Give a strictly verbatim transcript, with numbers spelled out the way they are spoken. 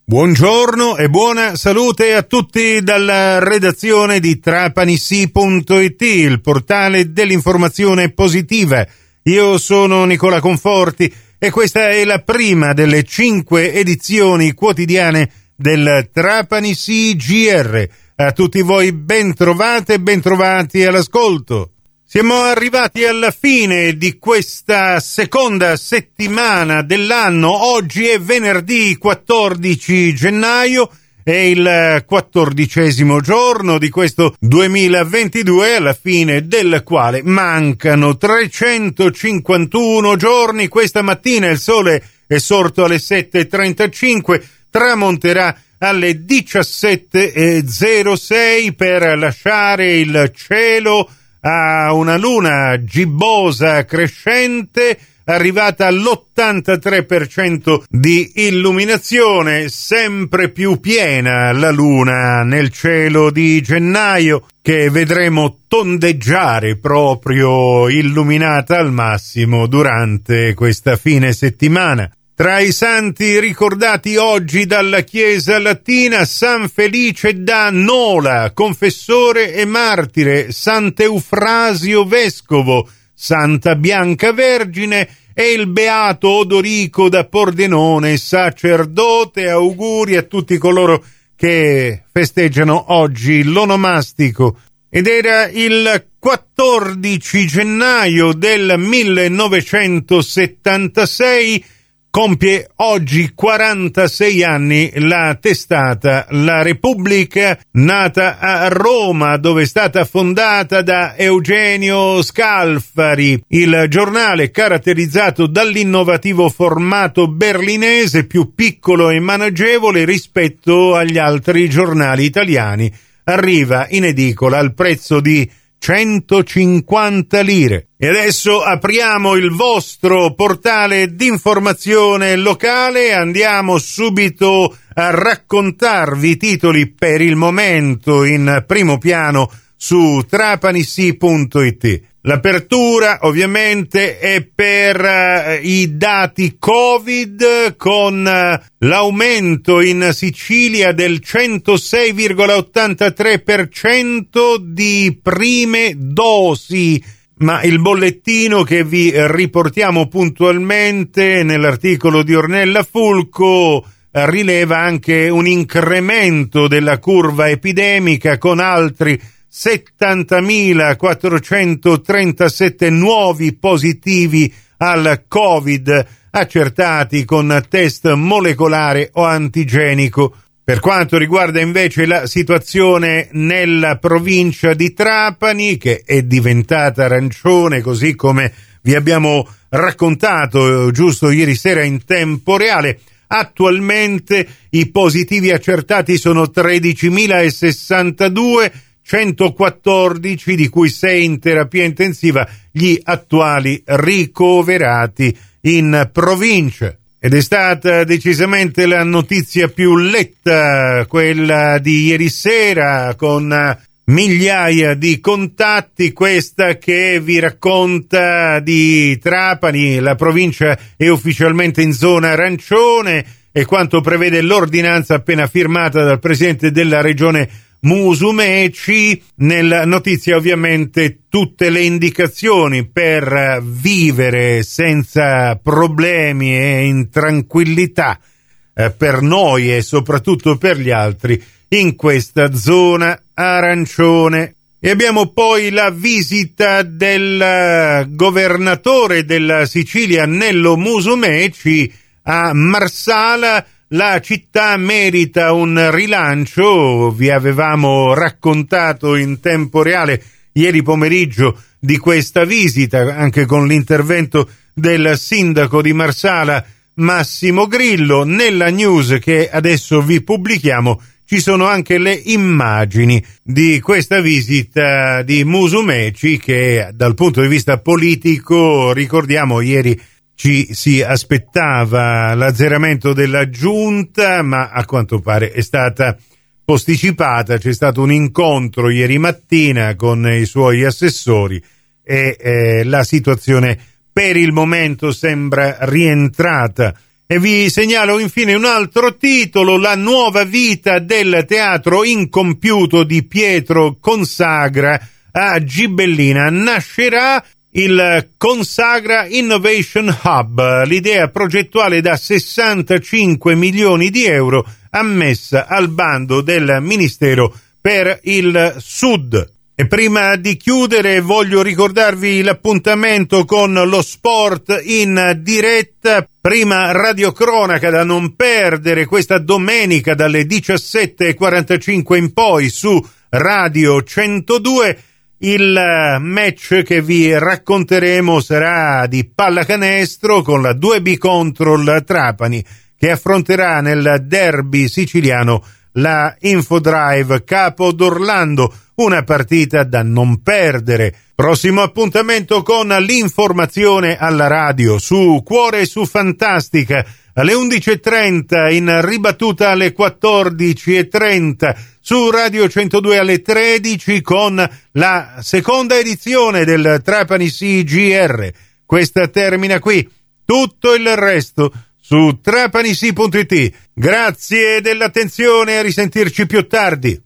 Buongiorno e buona salute a tutti dalla redazione di Trapanissi punto it, il portale dell'informazione positiva. Io sono Nicola Conforti e questa è la prima delle cinque edizioni quotidiane del Trapanissi G R. A tutti voi ben trovate e ben trovati all'ascolto. Siamo arrivati alla fine di questa seconda settimana dell'anno. Oggi è venerdì quattordici gennaio, è il quattordicesimo giorno di questo duemilaventidue, alla fine del quale mancano trecentocinquantuno giorni. Questa mattina il sole è sorto alle sette e trentacinque, tramonterà alle diciassette e zero sei per lasciare il cielo a una luna gibbosa crescente, arrivata all'ottantatré per cento di illuminazione, sempre più piena la luna nel cielo di gennaio, che vedremo tondeggiare proprio illuminata al massimo durante questa fine settimana. Tra i santi ricordati oggi dalla Chiesa latina, San Felice da Nola, confessore e martire, Sant'Eufrasio vescovo, Santa Bianca Vergine e il beato Odorico da Pordenone, sacerdote. Auguri a tutti coloro che festeggiano oggi l'onomastico. Ed era il quattordici gennaio del millenovecentosettantasei. Compie oggi quarantasei anni la testata La Repubblica, nata a Roma, dove è stata fondata da Eugenio Scalfari. Il giornale, caratterizzato dall'innovativo formato berlinese, più piccolo e maneggevole rispetto agli altri giornali italiani, arriva in edicola al prezzo di centocinquanta lire. E adesso apriamo il vostro portale d'informazione locale. Andiamo subito a raccontarvi i titoli per il momento in primo piano su Trapanissi punto it. L'apertura ovviamente è per uh, i dati Covid, con uh, l'aumento in Sicilia del centosei virgola ottantatré per cento di prime dosi, ma il bollettino che vi riportiamo puntualmente nell'articolo di Ornella Fulco rileva anche un incremento della curva epidemica, con altri settantamilaquattrocentotrentasette nuovi positivi al Covid accertati con test molecolare o antigenico. Per quanto riguarda invece la situazione nella provincia di Trapani, che è diventata arancione, così come vi abbiamo raccontato giusto ieri sera in tempo reale, attualmente i positivi accertati sono tredicimilasessantadue, centoquattordici, di cui sei in terapia intensiva, gli attuali ricoverati in provincia. Ed è stata decisamente la notizia più letta quella di ieri sera, con migliaia di contatti, questa che vi racconta di Trapani. La provincia è ufficialmente in zona arancione e quanto prevede l'ordinanza appena firmata dal presidente della regione Musumeci. Nella notizia ovviamente tutte le indicazioni per vivere senza problemi e in tranquillità eh, per noi e soprattutto per gli altri in questa zona arancione. E abbiamo poi la visita del governatore della Sicilia Nello Musumeci a Marsala. La città merita un rilancio. Vi avevamo raccontato in tempo reale ieri pomeriggio di questa visita, anche con l'intervento del sindaco di Marsala Massimo Grillo. Nella news che adesso vi pubblichiamo ci sono anche le immagini di questa visita di Musumeci, che dal punto di vista politico, ricordiamo, ieri ci si aspettava l'azzeramento della giunta, ma a quanto pare è stata posticipata. C'è stato un incontro ieri mattina con i suoi assessori e eh, la situazione per il momento sembra rientrata E vi segnalo infine un altro titolo, La nuova vita del teatro incompiuto di Pietro Consagra a Gibellina. Nascerà il Consagra Innovation Hub, l'idea progettuale da sessantacinque milioni di euro ammessa al bando del Ministero per il Sud. E prima di chiudere voglio ricordarvi l'appuntamento con lo sport in diretta, prima radiocronaca da non perdere questa domenica dalle diciassette e quarantacinque in poi su Radio centodue. Il match che vi racconteremo sarà di pallacanestro con la due B contro il Trapani, che affronterà nel derby siciliano la Infodrive Capo d'Orlando, una partita da non perdere. Prossimo appuntamento con l'informazione alla radio su Cuore e su Fantastica alle undici e trenta, in ribattuta alle quattordici e trenta, su Radio centodue alle tredici con la seconda edizione del Trapani C G R. Questa termina qui, tutto il resto su trapanisi punto it. Grazie dell'attenzione, a risentirci più tardi.